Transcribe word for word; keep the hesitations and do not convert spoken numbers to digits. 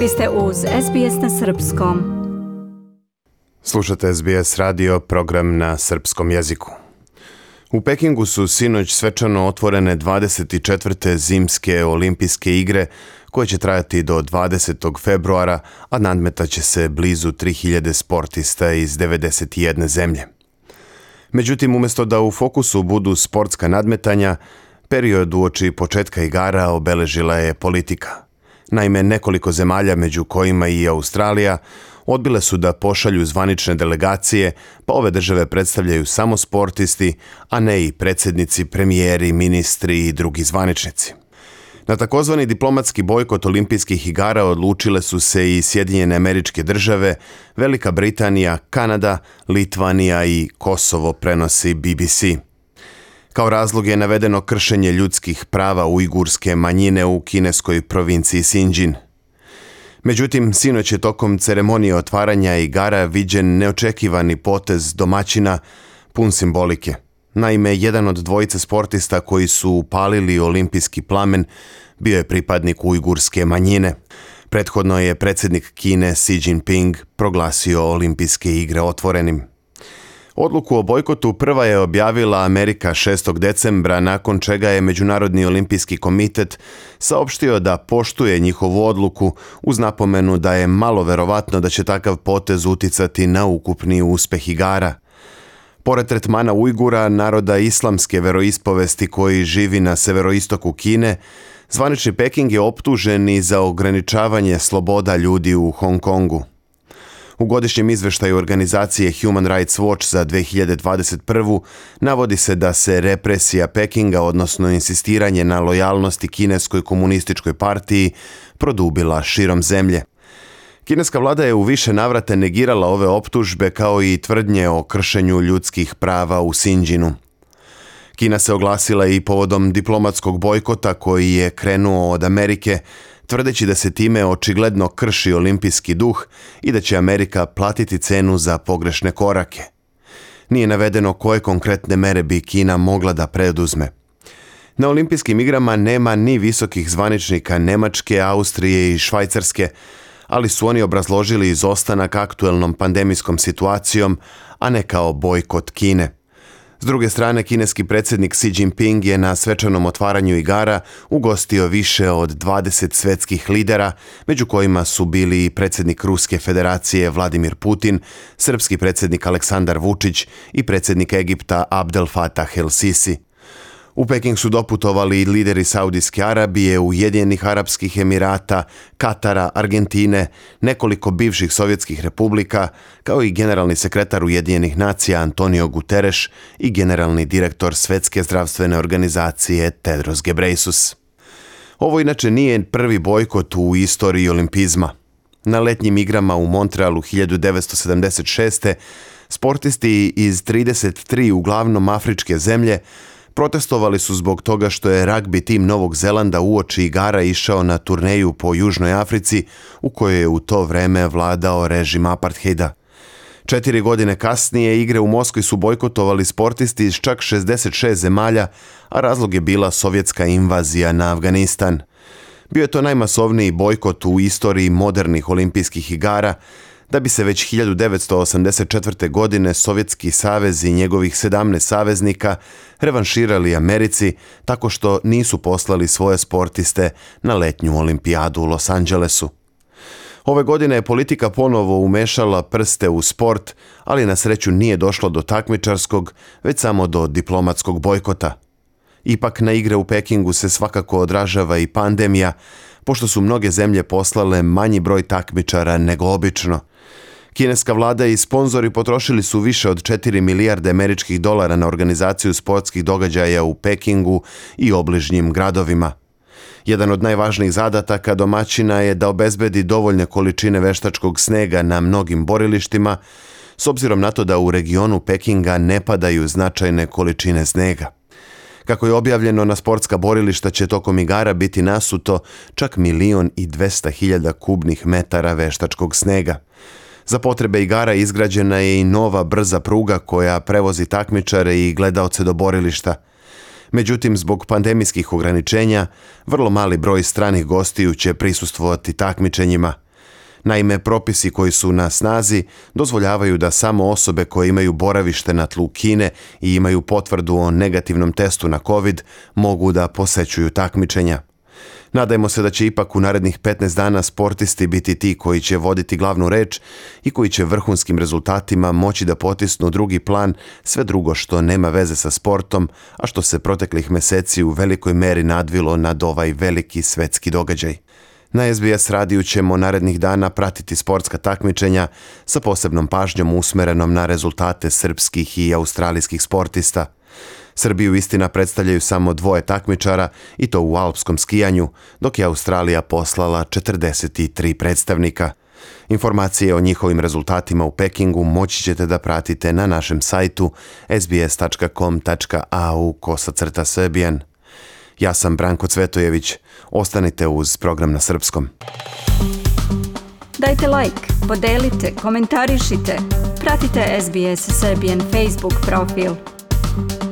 Vi ste uz S B S na srpskom. Slušate S B S radio, program na srpskom jeziku. U Pekingu su sinoć svečano otvorene dvadeset četvrte zimske olimpijske igre koje će trajati do dvadesetog februara, a nadmetaće se blizu tri hiljade sportista iz devedeset jedne zemlje. Međutim, umjesto da u fokusu budu sportska nadmetanja, period uoči početka igara obeležila je politika. Naime, nekoliko zemalja, među kojima i Australija, odbile su da pošalju zvanične delegacije, pa ove države predstavljaju samo sportisti, a ne i predsjednici, premijeri, ministri i drugi zvaničnici. Na takozvani diplomatski bojkot olimpijskih igara odlučile su se i Sjedinjene Američke Države, Velika Britanija, Kanada, Litvanija i Kosovo, prenosi B B C. Kao razlog je navedeno kršenje ljudskih prava ujgurske manjine u kineskoj provinciji Sinđin. Međutim, sinoć je tokom ceremonije otvaranja igara viđen neočekivani potez domaćina pun simbolike. Naime, jedan od dvojice sportista koji su upalili olimpijski plamen bio je pripadnik ujgurske manjine. Prethodno je predsjednik Kine Xi Jinping proglasio olimpijske igre otvorenim. Odluku o bojkotu prva je objavila Amerika šestog decembra, nakon čega je Međunarodni olimpijski komitet saopštio da poštuje njihovu odluku uz napomenu da je malo verovatno da će takav potez uticati na ukupni uspeh igara. Pored tretmana Ujgura, naroda islamske veroispovesti koji živi na severoistoku Kine, zvanični Peking je optužen i za ograničavanje sloboda ljudi u Hong Kongu. U godišnjem izveštaju organizacije Human Rights Watch za dve hiljade dvadeset prve. navodi se da se represija Pekinga, odnosno insistiranje na lojalnosti kineskoj komunističkoj partiji, produbila širom zemlje. Kineska vlada je u više navrata negirala ove optužbe kao i tvrdnje o kršenju ljudskih prava u Sinđinu. Kina se oglasila i povodom diplomatskog bojkota koji je krenuo od Amerike, tvrdeći da se time očigledno krši olimpijski duh i da će Amerika platiti cenu za pogrešne korake. Nije navedeno koje konkretne mere bi Kina mogla da preduzme. Na olimpijskim igrama nema ni visokih zvaničnika Nemačke, Austrije i Švajcarske, ali su oni obrazložili izostanak aktuelnom pandemijskom situacijom, a ne kao bojkot Kine. S druge strane, kineski predsjednik Xi Jinping je na svečanom otvaranju igara ugostio više od dvadeset svetskih lidera, među kojima su bili i predsjednik Ruske federacije Vladimir Putin, srpski predsjednik Aleksandar Vučić i predsjednik Egipta Abdel Fattah el-Sisi. U Peking su doputovali i lideri Saudijske Arabije, Ujedinjenih Arapskih Emirata, Katara, Argentine, nekoliko bivših sovjetskih republika, kao i generalni sekretar Ujedinjenih nacija Antonio Guterres i generalni direktor Svjetske zdravstvene organizacije Tedros Ghebreyesus. Ovo inače nije prvi bojkot u istoriji olimpizma. Na letnjim igrama u Montrealu hiljadu devetsto sedamdeset šeste. sportisti iz trideset tri uglavnom afričke zemlje protestovali su zbog toga što je ragbi tim Novog Zelanda uoči igara išao na turneju po Južnoj Africi, u kojoj je u to vreme vladao režim apartheida. Četiri godine kasnije igre u Moskvi su bojkotovali sportisti iz čak šezdeset šest zemalja, a razlog je bila sovjetska invazija na Afganistan. Bio je to najmasovniji bojkot u istoriji modernih olimpijskih igara, da bi se već hiljadu devetsto osamdeset četvrte. godine Sovjetski savez i njegovih sedamnaest saveznika revanširali Americi tako što nisu poslali svoje sportiste na letnju olimpijadu u Los Angelesu. Ove godine je politika ponovo umešala prste u sport, ali na sreću nije došlo do takmičarskog, već samo do diplomatskog bojkota. Ipak na igre u Pekingu se svakako odražava i pandemija, pošto su mnoge zemlje poslale manji broj takmičara nego obično. Kineska vlada i sponzori potrošili su više od četiri milijarde američkih dolara na organizaciju sportskih događaja u Pekingu i obližnjim gradovima. Jedan od najvažnijih zadataka domaćina je da obezbedi dovoljne količine veštačkog snega na mnogim borilištima, s obzirom na to da u regionu Pekinga ne padaju značajne količine snega. Kako je objavljeno, na sportska borilišta će tokom igara biti nasuto čak milion i dvesta hiljada kubnih metara veštačkog snega. Za potrebe igara izgrađena je i nova brza pruga koja prevozi takmičare i gledaoce do borilišta. Međutim, zbog pandemijskih ograničenja, vrlo mali broj stranih gostiju će prisustvovati takmičenjima. Naime, propisi koji su na snazi dozvoljavaju da samo osobe koje imaju boravište na tlu Kine i imaju potvrdu o negativnom testu na COVID mogu da posećuju takmičenja. Nadajmo se da će ipak u narednih petnaest dana sportisti biti ti koji će voditi glavnu reč i koji će vrhunskim rezultatima moći da potisnu drugi plan sve drugo što nema veze sa sportom, a što se proteklih meseci u velikoj meri nadvilo nad ovaj veliki svetski događaj. Na S B S radiju ćemo narednih dana pratiti sportska takmičenja sa posebnom pažnjom usmerenom na rezultate srpskih i australijskih sportista. Srbiju istina predstavljaju samo dvoje takmičara i to u alpskom skijanju, dok je Australija poslala četrdeset tri predstavnika. Informacije o njihovim rezultatima u Pekingu moći ćete da pratite na našem sajtu s b s tačka com tačka a u kosacrta Serbian. Ja sam Branko Cvetojević. Ostanite uz program na srpskom. Dajte like, podelite, komentarišite. Pratite S B S Serbian Facebook profil.